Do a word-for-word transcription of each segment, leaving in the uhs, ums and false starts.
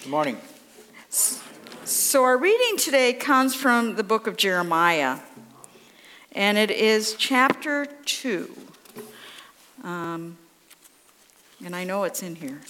Good morning. So our reading today comes from the book of Jeremiah, and it is chapter two. Um, and I know it's in here.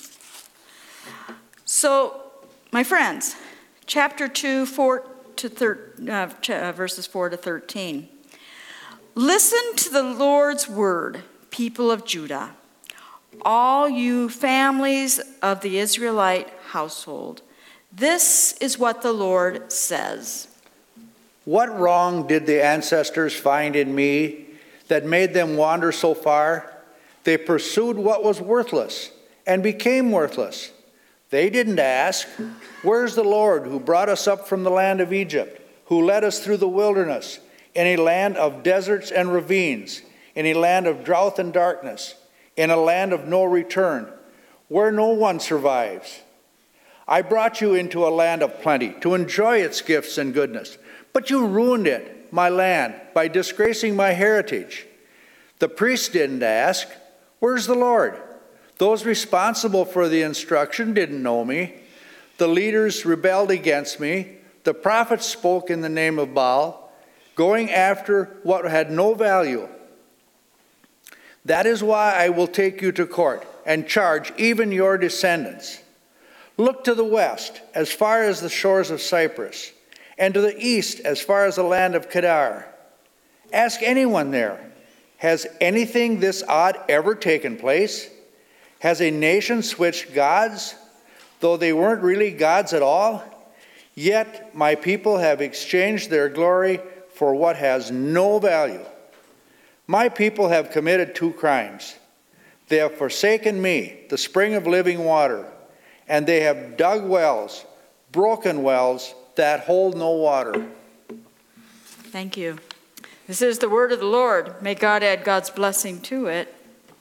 So, my friends, chapter two, four to thir- uh, ch- uh, verses four to thirteen. Listen to the Lord's word, people of Judah, all you families of the Israelite household. This is what the Lord says. What wrong did the ancestors find in me that made them wander so far? They pursued what was worthless and became worthless. They didn't ask, "Where's the Lord who brought us up from the land of Egypt, who led us through the wilderness, in a land of deserts and ravines, in a land of drought and darkness, in a land of no return, where no one survives? I brought you into a land of plenty to enjoy its gifts and goodness, but you ruined it, my land, by disgracing my heritage." The priests didn't ask, "Where's the Lord?" Those responsible for the instruction didn't know me. The leaders rebelled against me. The prophets spoke in the name of Baal, going after what had no value. That is why I will take you to court and charge even your descendants. Look to the west, as far as the shores of Cyprus, and to the east, as far as the land of Kedar. Ask anyone there, has anything this odd ever taken place? Has a nation switched gods, though they weren't really gods at all? Yet my people have exchanged their glory for what has no value. My people have committed two crimes. They have forsaken me, the spring of living water, and they have dug wells, broken wells that hold no water. Thank you. This is the word of the Lord. May God add God's blessing to it.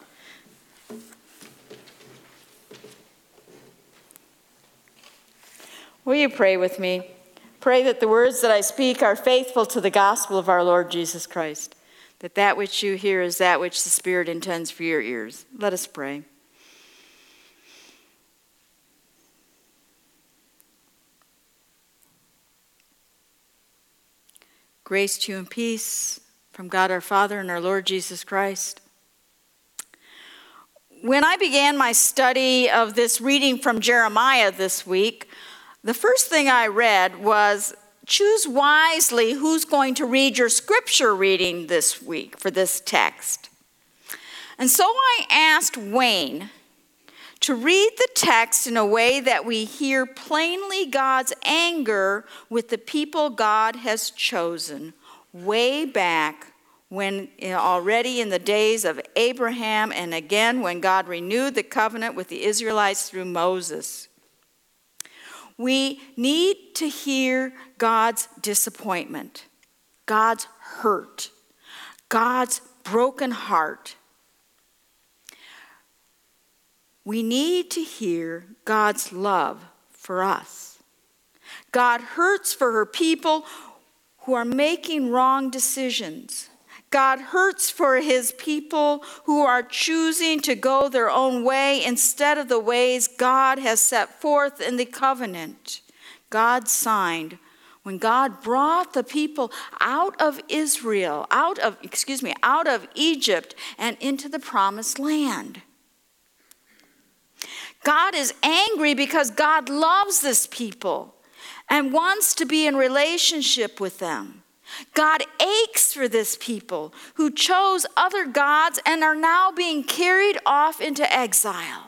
Will you pray with me? Pray that the words that I speak are faithful to the gospel of our Lord Jesus Christ, that that which you hear is that which the Spirit intends for your ears. Let us pray. Grace to you and peace from God our Father and our Lord Jesus Christ. When I began my study of this reading from Jeremiah this week, the first thing I read was, choose wisely who's going to read your scripture reading this week for this text. And so I asked Wayne to read the text in a way that we hear plainly God's anger with the people God has chosen way back when already in the days of Abraham, and again when God renewed the covenant with the Israelites through Moses. We need to hear God's disappointment, God's hurt, God's broken heart. We need to hear God's love for us. God hurts for her people who are making wrong decisions. God hurts for his people who are choosing to go their own way instead of the ways God has set forth in the covenant God signed when God brought the people out of Israel, out of, excuse me, out of Egypt and into the promised land. God is angry because God loves this people and wants to be in relationship with them. God aches for this people who chose other gods and are now being carried off into exile.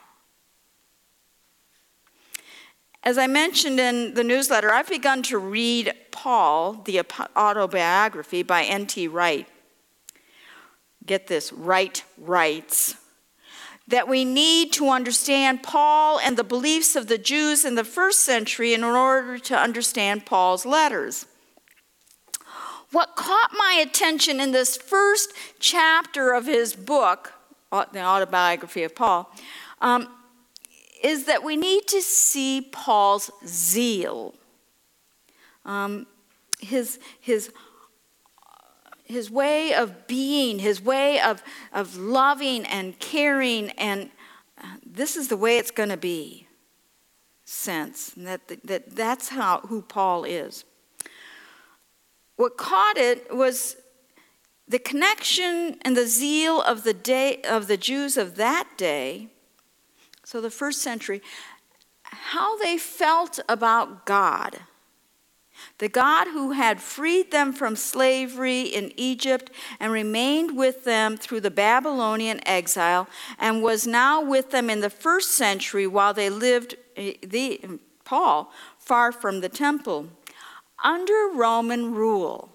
As I mentioned in the newsletter, I've begun to read Paul, the autobiography by N T Wright. Get this, Wright writes that we need to understand Paul and the beliefs of the Jews in the first century in order to understand Paul's letters. What caught my attention in this first chapter of his book, the autobiography of Paul, um, is that we need to see Paul's zeal, um, his, his, his way of being, his way of, of loving and caring, and this is the way it's going to be. sense. And that, that that's how who Paul is. What caught it was the connection and the zeal of the day of the Jews of that day, so the first century, how they felt about God. The God who had freed them from slavery in Egypt and remained with them through the Babylonian exile and was now with them in the first century while they lived, the, Paul, far from the temple, under Roman rule.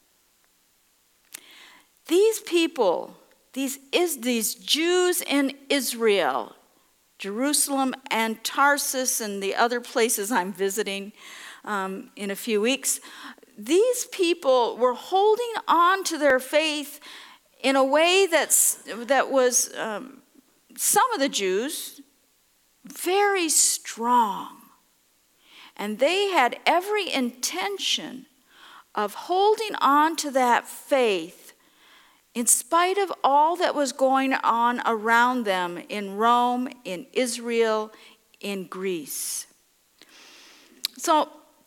These people, these, is, these Jews in Israel, Jerusalem and Tarsus and the other places I'm visiting um, in a few weeks, these people were holding on to their faith in a way that's, that was, um, some of the Jews, very strong. And they had every intention of holding on to that faith in spite of all that was going on around them in Rome, in Israel, in Greece. So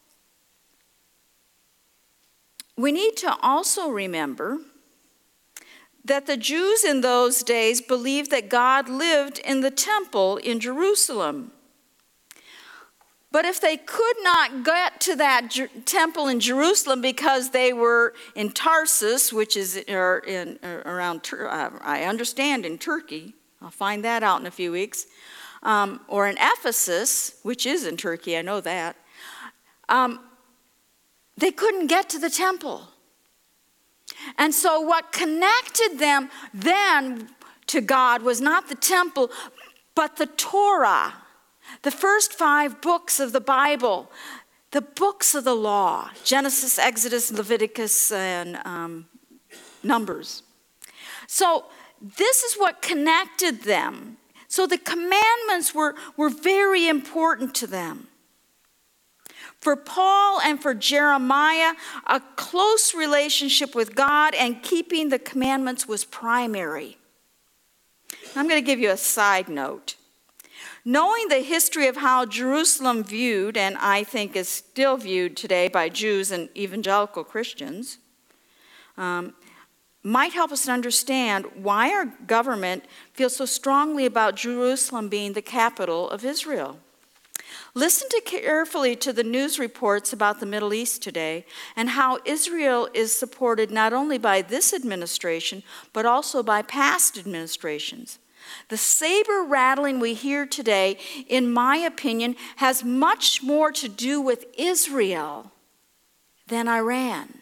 we need to also remember that the Jews in those days believed that God lived in the temple in Jerusalem. But if they could not get to that Jer- temple in Jerusalem because they were in Tarsus, which is or in, or around, uh, I understand, in Turkey, I'll find that out in a few weeks, um, or in Ephesus, which is in Turkey, I know that, um, they couldn't get to the temple. And so what connected them then to God was not the temple, but the Torah. The first five books of the Bible, the books of the law, Genesis, Exodus, Leviticus, and um, Numbers. So this is what connected them. So the commandments were, were very important to them. For Paul and for Jeremiah, a close relationship with God and keeping the commandments was primary. I'm going to give you a side note. Knowing the history of how Jerusalem viewed, and I think is still viewed today by Jews and evangelical Christians, um, might help us to understand why our government feels so strongly about Jerusalem being the capital of Israel. Listen to carefully to the news reports about the Middle East today and how Israel is supported not only by this administration, but also by past administrations. The saber rattling we hear today, in my opinion, has much more to do with Israel than Iran.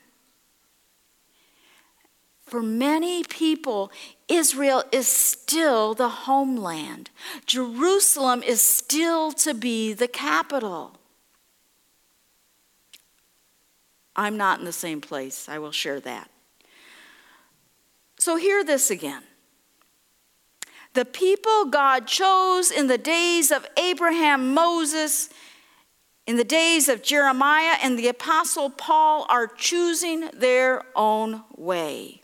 For many people, Israel is still the homeland. Jerusalem is still to be the capital. I'm not in the same place. I will share that. So hear this again. The people God chose in the days of Abraham, Moses, in the days of Jeremiah and the Apostle Paul are choosing their own way.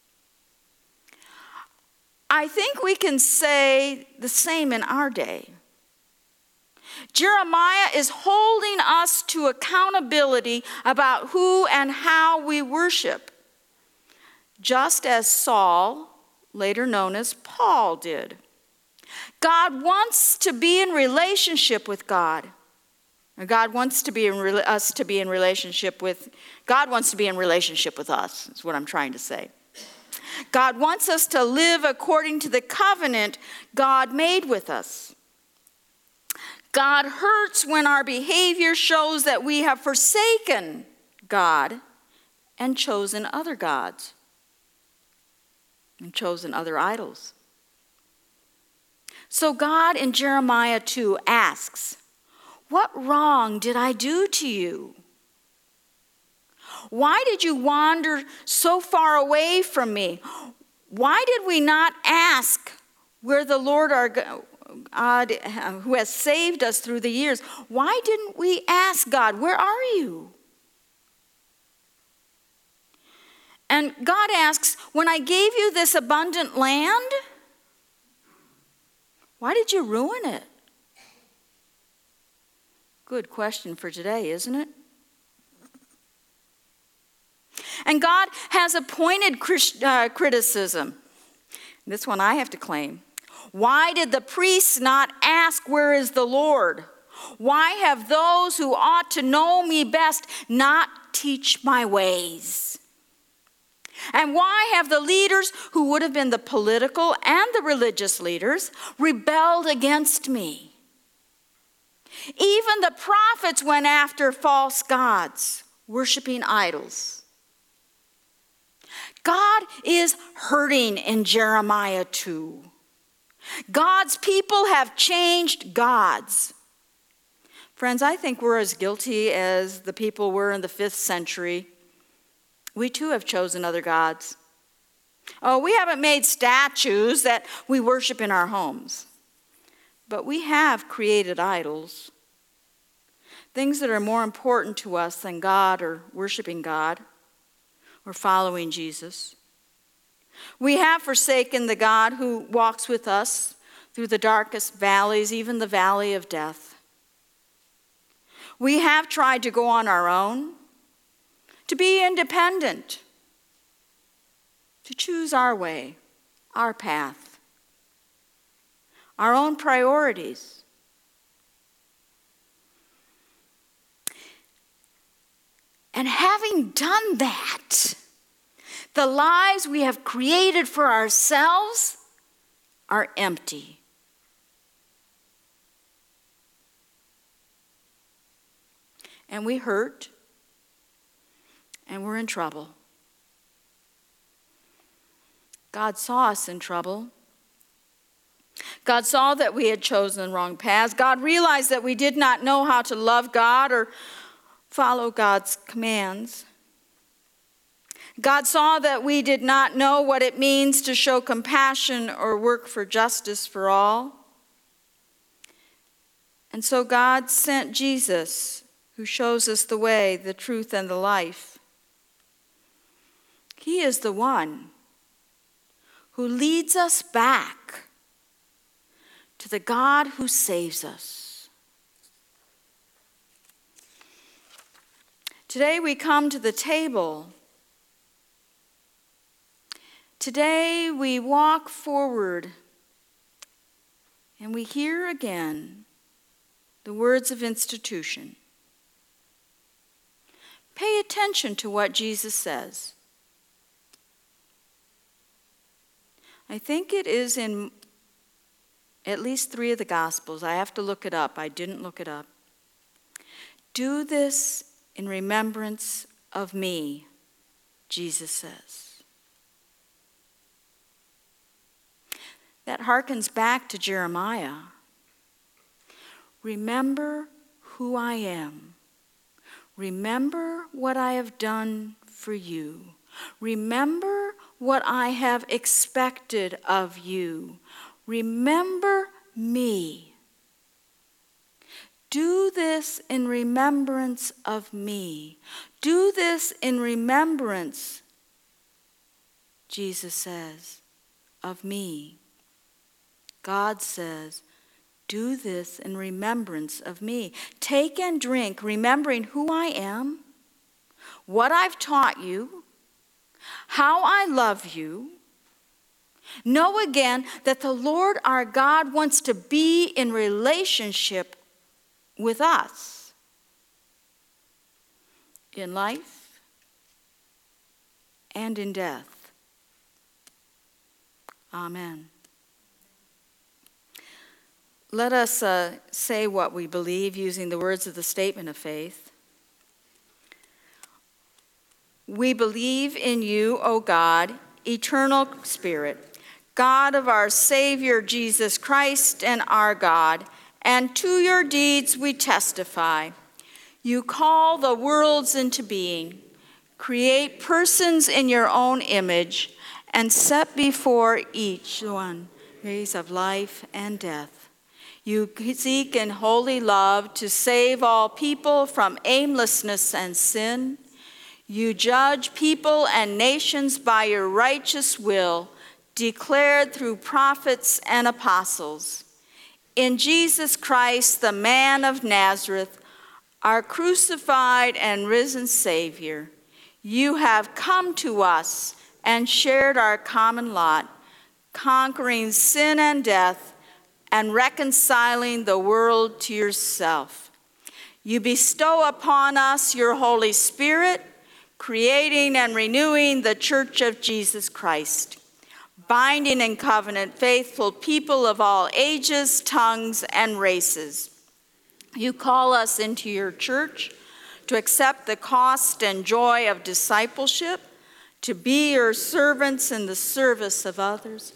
I think we can say the same in our day. Jeremiah is holding us to accountability about who and how we worship, just as Saul, later known as Paul, did. God wants to be in relationship with God. God wants to be in re- us to be in relationship with, God wants to be in relationship with us, is what I'm trying to say. God wants us to live according to the covenant God made with us. God hurts when our behavior shows that we have forsaken God and chosen other gods and chosen other idols. So God in Jeremiah two asks, "What wrong did I do to you? Why did you wander so far away from me? Why did we not ask where the Lord our God, who has saved us through the years, why didn't we ask God, where are you?" And God asks, when I gave you this abundant land, why did you ruin it? Good question for today, isn't it? And God has a pointed uh, criticism. This one I have to claim. Why did the priests not ask, "Where is the Lord?" Why have those who ought to know me best not teach my ways? And why have the leaders, who would have been the political and the religious leaders, rebelled against me? Even the prophets went after false gods, worshiping idols. God is hurting in Jeremiah two. God's people have changed gods. Friends, I think we're as guilty as the people were in the fifth century. We too have chosen other gods. Oh, we haven't made statues that we worship in our homes, but we have created idols, things that are more important to us than God or worshiping God or following Jesus. We have forsaken the God who walks with us through the darkest valleys, even the valley of death. We have tried to go on our own, to be independent, to choose our way, our path, our own priorities. And having done that, the lives we have created for ourselves are empty. And we hurt, and we're in trouble. God saw us in trouble. God saw that we had chosen the wrong paths. God realized that we did not know how to love God or follow God's commands. God saw that we did not know what it means to show compassion or work for justice for all. And so God sent Jesus, who shows us the way, the truth, and the life. He is the one who leads us back to the God who saves us. Today we come to the table. Today we walk forward and we hear again the words of institution. Pay attention to what Jesus says. I think it is in at least three of the Gospels. I have to look it up. I didn't look it up. Do this in remembrance of me, Jesus says. That harkens back to Jeremiah. Remember who I am. Remember what I have done for you. Remember what I have expected of you. Remember me. Do this in remembrance of me. Do this in remembrance, Jesus says, of me. God says, do this in remembrance of me. Take and drink, remembering who I am, what I've taught you, how I love you. Know again that the Lord our God wants to be in relationship with us in life and in death. Amen. Let us uh, say what we believe using the words of the statement of faith. We believe in you, O God, eternal Spirit, God of our Savior Jesus Christ and our God, and to your deeds we testify. You call the worlds into being, create persons in your own image, and set before each one ways of life and death. You seek in holy love to save all people from aimlessness and sin. You judge people and nations by your righteous will, declared through prophets and apostles. In Jesus Christ, the man of Nazareth, our crucified and risen Savior, you have come to us and shared our common lot, conquering sin and death and reconciling the world to yourself. You bestow upon us your Holy Spirit, creating and renewing the Church of Jesus Christ, binding in covenant faithful people of all ages, tongues, and races. You call us into your church to accept the cost and joy of discipleship, to be your servants in the service of others,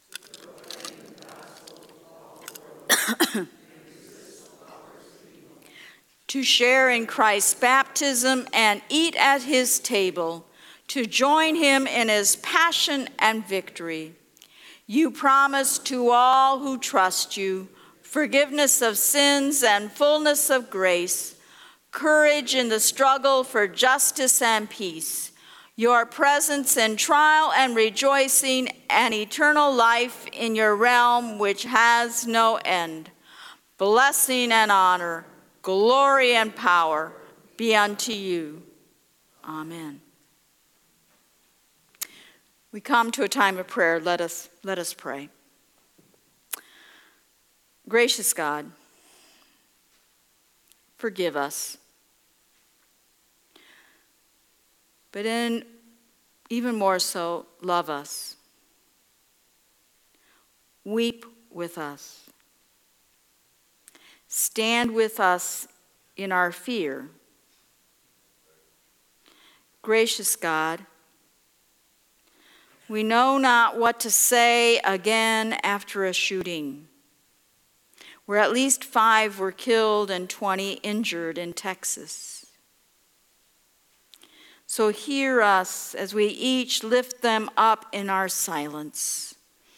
to share in Christ's baptism and eat at his table, to join him in his passion and victory. You promise to all who trust you forgiveness of sins and fullness of grace, courage in the struggle for justice and peace, your presence in trial and rejoicing, and eternal life in your realm which has no end. Blessing and honor, glory and power be unto you. Amen. We come to a time of prayer. Let us, let us pray. Gracious God, forgive us. But in even more so, love us. Weep with us. Stand with us in our fear. Gracious God, we know not what to say again after a shooting, where at least five were killed and twenty injured in Texas. So hear us as we each lift them up in our silence.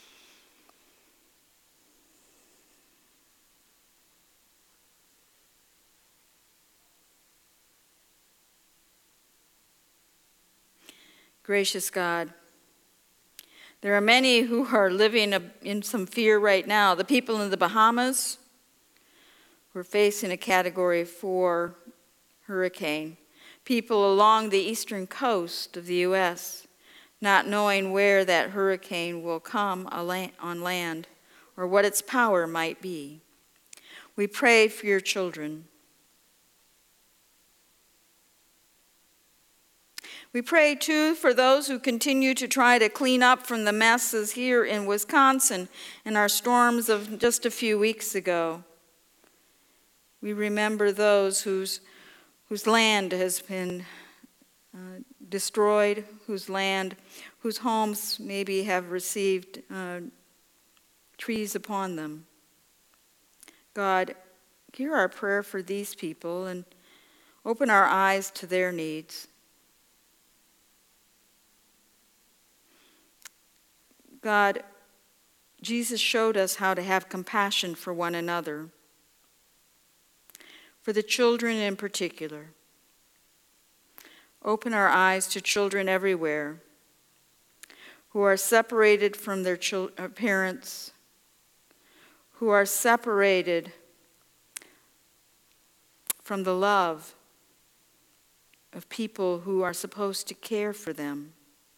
Gracious God, there are many who are living in some fear right now. The people in the Bahamas who are facing a Category four hurricane. People along the eastern coast of the U S, not knowing where that hurricane will come on land or what its power might be. We pray for your children. We pray, too, for those who continue to try to clean up from the messes here in Wisconsin in our storms of just a few weeks ago. We remember those whose, whose land has been uh, destroyed, whose land, whose homes maybe have received uh, trees upon them. God, hear our prayer for these people and open our eyes to their needs. God, Jesus showed us how to have compassion for one another, for the children in particular. Open our eyes to children everywhere who are separated from their chil- parents, who are separated from the love of people who are supposed to care for them.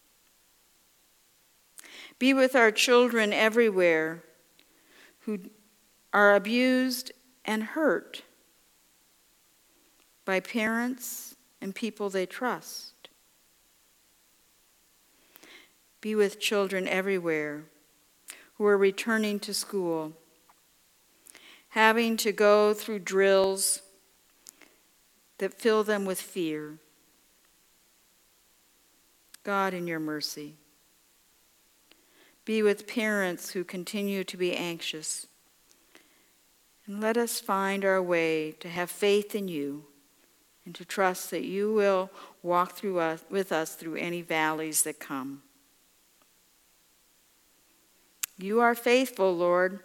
Be with our children everywhere who are abused and hurt by parents and people they trust. Be with children everywhere who are returning to school, having to go through drills that fill them with fear. God, in your mercy, be with parents who continue to be anxious. And let us find our way to have faith in you and to trust that you will walk through us, with us through any valleys that come. You are faithful, Lord.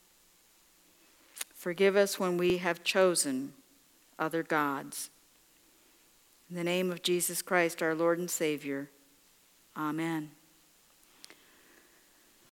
Forgive us when we have chosen other gods. In the name of Jesus Christ, our Lord and Savior, amen.